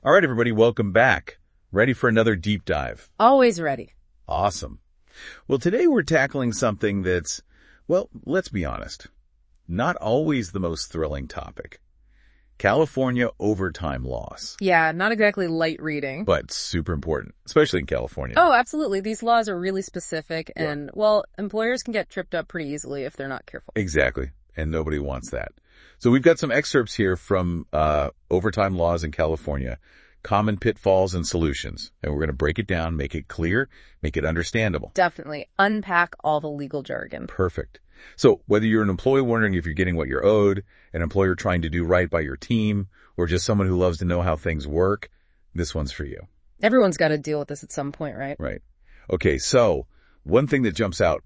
All right, everybody, welcome back. Ready for another deep dive? Always ready. Awesome. Well, today we're tackling something that's, well, let's be honest, not always the most thrilling topic. California overtime laws. Yeah, not exactly light reading. But super important, especially in California. Oh, absolutely. These laws are really specific and, well, employers can get tripped up pretty easily if they're not careful. Exactly. And nobody wants that. So we've got some excerpts here from overtime laws in California, common pitfalls and solutions. And we're going to break it down, make it clear, make it understandable. Definitely. Unpack all the legal jargon. Perfect. So whether you're an employee wondering if you're getting what you're owed, an employer trying to do right by your team, or just someone who loves to know how things work, this one's for you. Everyone's got to deal with this at some point, right? Right. Okay, so one thing that jumps out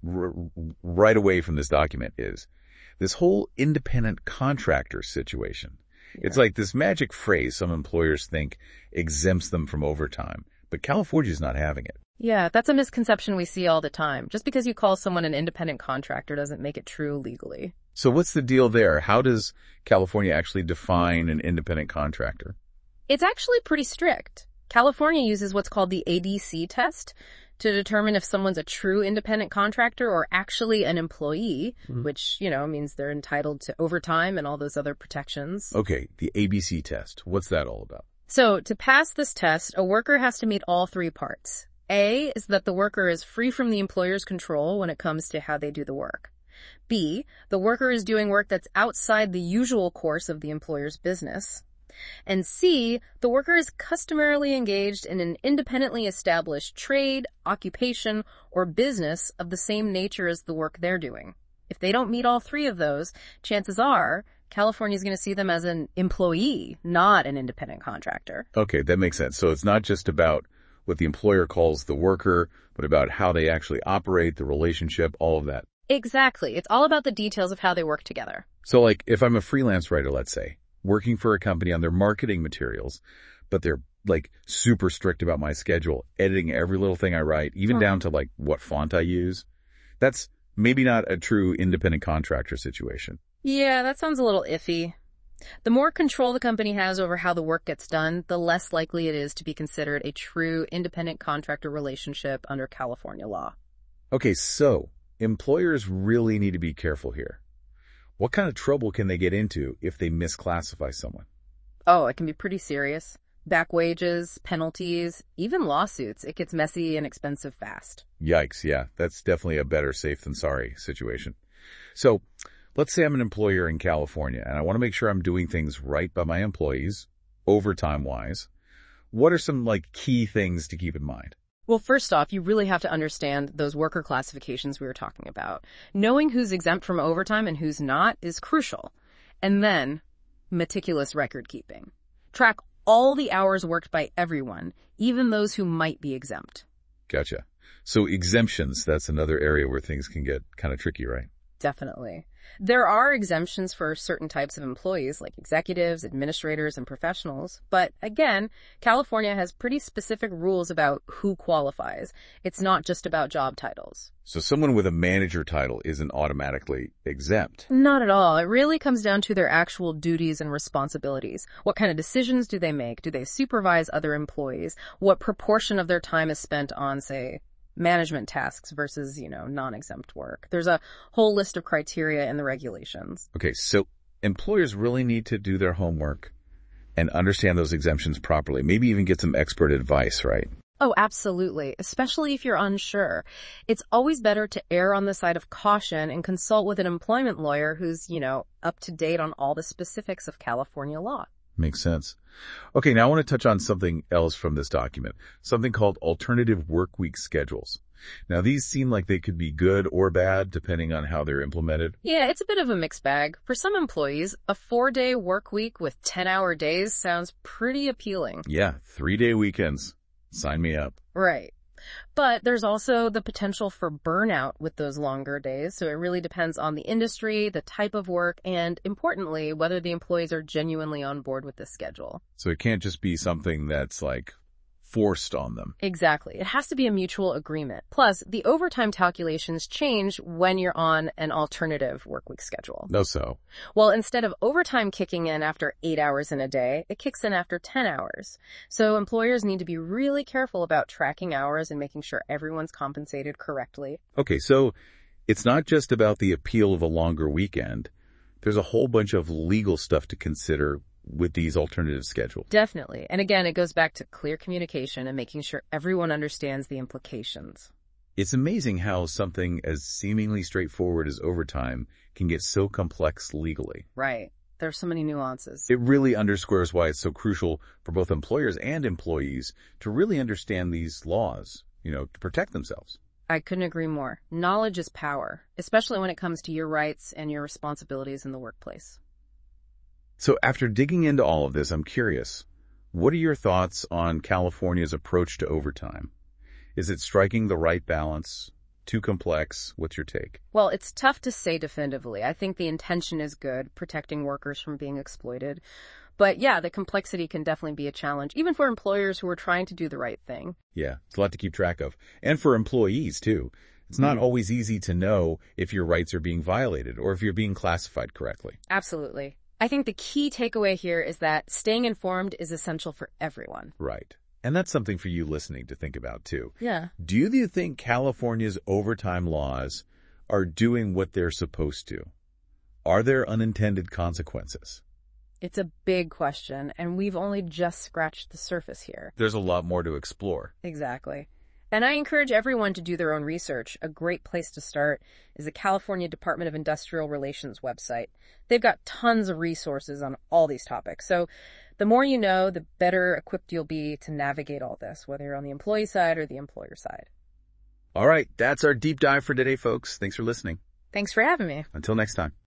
right away from this document is this whole independent contractor situation. Yeah. It's like this magic phrase some employers think exempts them from overtime, but California's not having it. Yeah, that's a misconception we see all the time. Just because you call someone an independent contractor doesn't make it true legally. So what's the deal there? How does California actually define an independent contractor? It's actually pretty strict. California uses what's called the ADC test to determine if someone's a true independent contractor or actually an employee, which, means they're entitled to overtime and all those other protections. Okay, the ABC test. What's that all about? So to pass this test, a worker has to meet all three parts. A is that the worker is free from the employer's control when it comes to how they do the work. B, the worker is doing work that's outside the usual course of the employer's business. And C, the worker is customarily engaged in an independently established trade, occupation, or business of the same nature as the work they're doing. If they don't meet all three of those, chances are California is going to see them as an employee, not an independent contractor. Okay, that makes sense. So it's not just about what the employer calls the worker, but about how they actually operate, the relationship, all of that. Exactly. It's all about the details of how they work together. So like if I'm a freelance writer, let's say, working for a company on their marketing materials, but they're like super strict about my schedule, editing every little thing I write, even down to like what font I use. That's maybe not a true independent contractor situation. Yeah, that sounds a little iffy. The more control the company has over how the work gets done, the less likely it is to be considered a true independent contractor relationship under California law. Okay, so employers really need to be careful here. What kind of trouble can they get into if they misclassify someone? Oh, it can be pretty serious. Back wages, penalties, even lawsuits. It gets messy and expensive fast. Yikes, yeah. That's definitely a better safe than sorry situation. So let's say I'm an employer in California and I want to make sure I'm doing things right by my employees, overtime-wise. What are some key things to keep in mind? Well, first off, you really have to understand those worker classifications we were talking about. Knowing who's exempt from overtime and who's not is crucial. And then, meticulous record keeping. Track all the hours worked by everyone, even those who might be exempt. Gotcha. So exemptions, that's another area where things can get kind of tricky, right? Definitely. There are exemptions for certain types of employees like executives, administrators, and professionals. But again, California has pretty specific rules about who qualifies. It's not just about job titles. So someone with a manager title isn't automatically exempt? Not at all. It really comes down to their actual duties and responsibilities. What kind of decisions do they make? Do they supervise other employees? What proportion of their time is spent on, say, management tasks versus, non-exempt work? There's a whole list of criteria in the regulations. Okay, so employers really need to do their homework and understand those exemptions properly. Maybe even get some expert advice, right? Oh, absolutely. Especially if you're unsure. It's always better to err on the side of caution and consult with an employment lawyer who's, up to date on all the specifics of California law. Makes sense. Okay, now I want to touch on something else from this document, something called alternative work week schedules. Now, these seem like they could be good or bad depending on how they're implemented. Yeah, it's a bit of a mixed bag. For some employees, a 4-day work week with 10-hour days sounds pretty appealing. Yeah, 3-day weekends. Sign me up. Right. But there's also the potential for burnout with those longer days, so it really depends on the industry, the type of work, and importantly, whether the employees are genuinely on board with this schedule. So it can't just be something that's forced on them. Exactly. It has to be a mutual agreement. Plus, the overtime calculations change when you're on an alternative workweek schedule. No, so. Well, instead of overtime kicking in after 8 hours in a day, it kicks in after 10 hours. So employers need to be really careful about tracking hours and making sure everyone's compensated correctly. Okay, so it's not just about the appeal of a longer weekend. There's a whole bunch of legal stuff to consider with these alternative schedules. Definitely. And again, it goes back to clear communication and making sure everyone understands the implications. It's amazing how something as seemingly straightforward as overtime can get so complex legally. Right. There's so many nuances. It really underscores why it's so crucial for both employers and employees to really understand these laws, to protect themselves. I couldn't agree more. Knowledge is power, especially when it comes to your rights and your responsibilities in the workplace. So after digging into all of this, I'm curious, what are your thoughts on California's approach to overtime? Is it striking the right balance? Too complex? What's your take? Well, it's tough to say definitively. I think the intention is good, protecting workers from being exploited. But yeah, the complexity can definitely be a challenge, even for employers who are trying to do the right thing. Yeah, it's a lot to keep track of. And for employees, too. It's not always easy to know if your rights are being violated or if you're being classified correctly. Absolutely. I think the key takeaway here is that staying informed is essential for everyone. Right. And that's something for you listening to think about, too. Yeah. Do you think California's overtime laws are doing what they're supposed to? Are there unintended consequences? It's a big question, and we've only just scratched the surface here. There's a lot more to explore. Exactly. And I encourage everyone to do their own research. A great place to start is the California Department of Industrial Relations website. They've got tons of resources on all these topics. So the more you know, the better equipped you'll be to navigate all this, whether you're on the employee side or the employer side. All right, that's our deep dive for today, folks. Thanks for listening. Thanks for having me. Until next time.